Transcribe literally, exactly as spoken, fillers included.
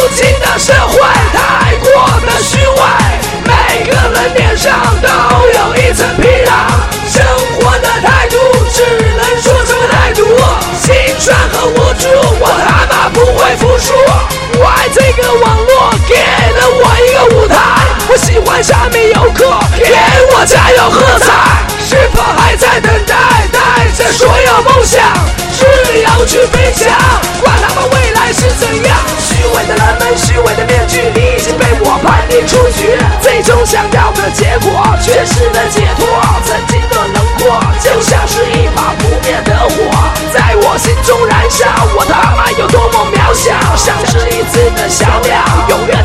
今的社会太过的虚伪，每个人脸上都有一层皮囊，生活的态度只能说什么态度？心酸和无助，我他妈不会服输。我爱这个网络，给了我一个舞台，我喜欢下面游客给我加油喝彩。是否还在等待，带着所有梦想自由去飞翔？管他们未来是怎样，虚伪的人们，虚伪的面具已经被我判定出局，最终想要的结果却是能解脱。曾经的冷漠就像是一把不灭的火，在我心中燃烧，我他妈有多么渺小，像是一只的小鸟，永远